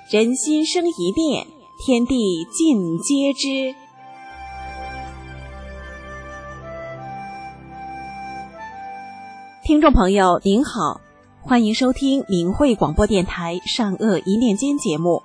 人心生一念，天地尽皆知。听众朋友您好，欢迎收听明慧广播电台上恶一念间节目。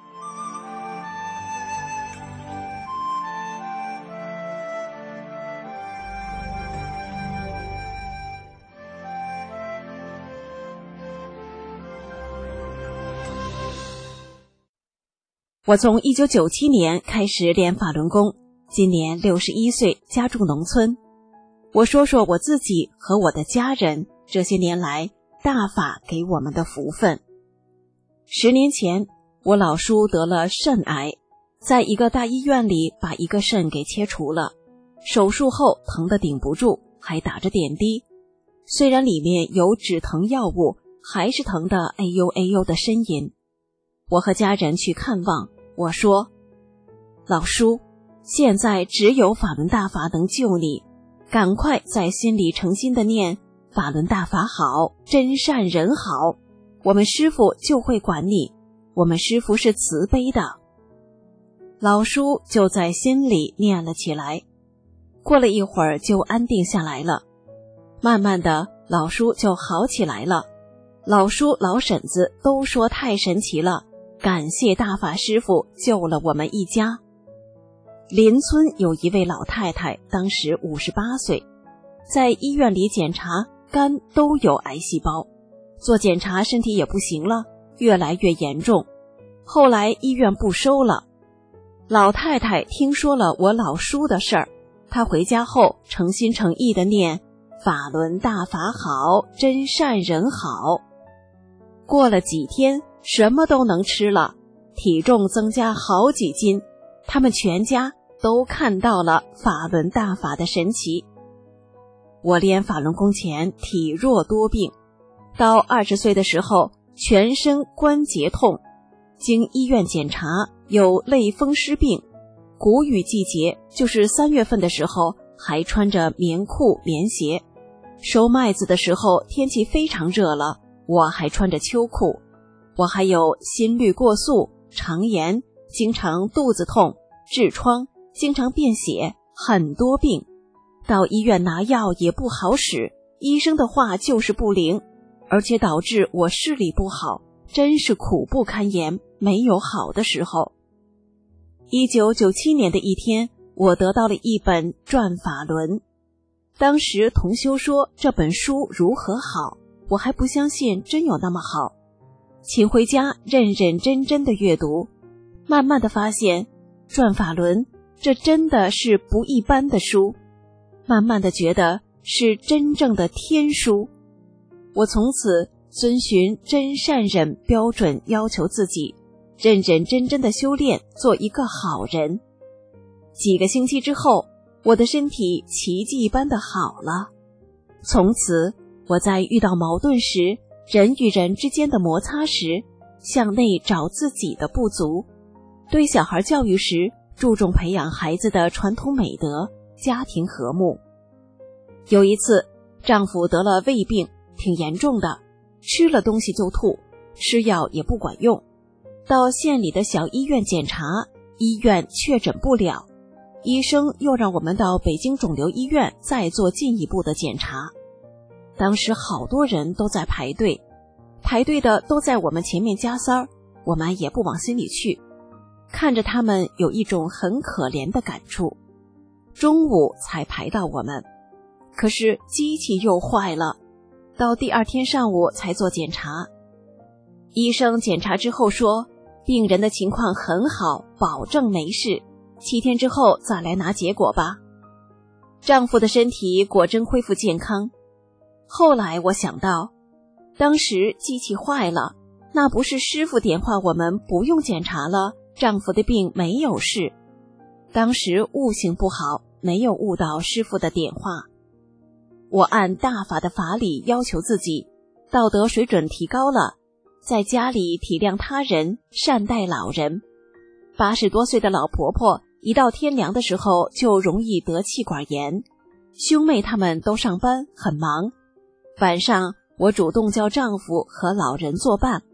我从1997年开始练法轮功，今年61岁，家住农村。我说说我自己和我的家人这些年来大法给我们的福分。10年前，我老叔得了肾癌，在一个大医院里把一个肾给切除了，手术后疼得顶不住，还打着点滴。虽然里面有止疼药物，还是疼得哎呦哎呦的呻吟。我和家人去看望，我说：老叔，现在只有法轮大法能救你，赶快在心里诚心的念法轮大法好，真善人好，我们师父就会管你，我们师父是慈悲的。老叔就在心里念了起来，过了一会儿就安定下来了，慢慢的老叔就好起来了。老叔老婶子都说太神奇了，感谢大法师父救了我们一家。邻村有一位老太太，当时58岁，在医院里检查肝都有癌细胞，做检查身体也不行了，越来越严重，后来医院不收了。老太太听说了我老叔的事儿，她回家后诚心诚意地念法轮大法好，真善人好。过了几天，什么都能吃了，体重增加好几斤，他们全家都看到了法轮大法的神奇。我练法轮功前体弱多病，到20岁的时候全身关节痛，经医院检查有类风湿病，谷雨季节就是3月份的时候还穿着棉裤棉鞋，收麦子的时候天气非常热了，我还穿着秋裤。我还有心率过速、肠炎，经常肚子痛、痔疮，经常便血，很多病。到医院拿药也不好使，医生的话就是不灵，而且导致我视力不好，真是苦不堪言，没有好的时候。1997年的一天，我得到了一本《转法轮》，当时同修说这本书如何好，我还不相信真有那么好，请回家认认真真的阅读，慢慢的发现转法轮这真的是不一般的书，慢慢的觉得是真正的天书。我从此遵循真善忍标准要求自己，认认真真的修炼，做一个好人。几个星期之后，我的身体奇迹般的好了。从此我在遇到矛盾时，人与人之间的摩擦时，向内找自己的不足，对小孩教育时注重培养孩子的传统美德，家庭和睦。有一次丈夫得了胃病，挺严重的，吃了东西就吐，吃药也不管用，到县里的小医院检查，医院确诊不了，医生又让我们到北京肿瘤医院再做进一步的检查。当时好多人都在排队的都在我们前面加塞儿，我们也不往心里去，看着他们有一种很可怜的感触。中午才排到我们，可是机器又坏了，到第2天上午才做检查。医生检查之后说，病人的情况很好，保证没事，7天之后再来拿结果吧。丈夫的身体果真恢复健康。后来我想到，当时机器坏了，那不是师父点化我们不用检查了，丈夫的病没有事。当时悟性不好，没有悟到师父的点化。我按大法的法理要求自己，道德水准提高了，在家里体谅他人，善待老人。80多岁的老婆婆一到天凉的时候就容易得气管炎，兄妹他们都上班很忙，晚上我主动叫丈夫和老人作伴，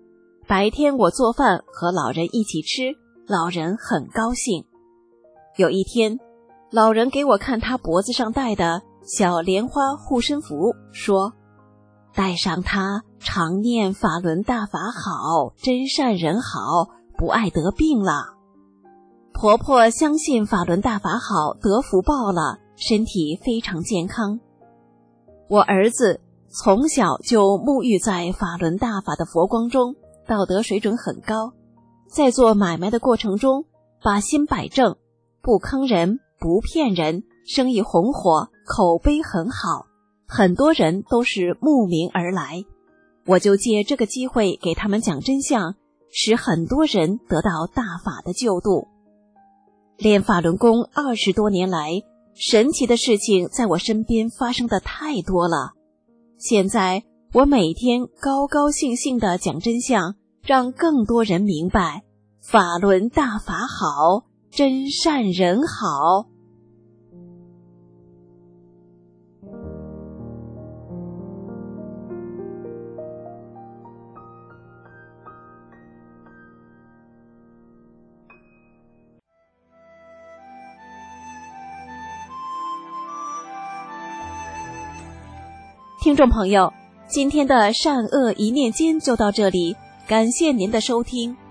白天我做饭和老人一起吃，老人很高兴。有一天，老人给我看他脖子上戴的小莲花护身符，说：戴上它，常念法轮大法好，真善人好，不爱得病了。婆婆相信法轮大法好，得福报了，身体非常健康。我儿子从小就沐浴在法轮大法的佛光中，道德水准很高，在做买卖的过程中把心摆正，不坑人，不骗人，生意红火，口碑很好，很多人都是慕名而来。我就借这个机会给他们讲真相，使很多人得到大法的救度。练法轮功20多年来，神奇的事情在我身边发生的太多了。现在我每天高高兴兴地讲真相，让更多人明白法轮大法好，真善人好。听众朋友，今天的善恶一念间就到这里，感谢您的收听。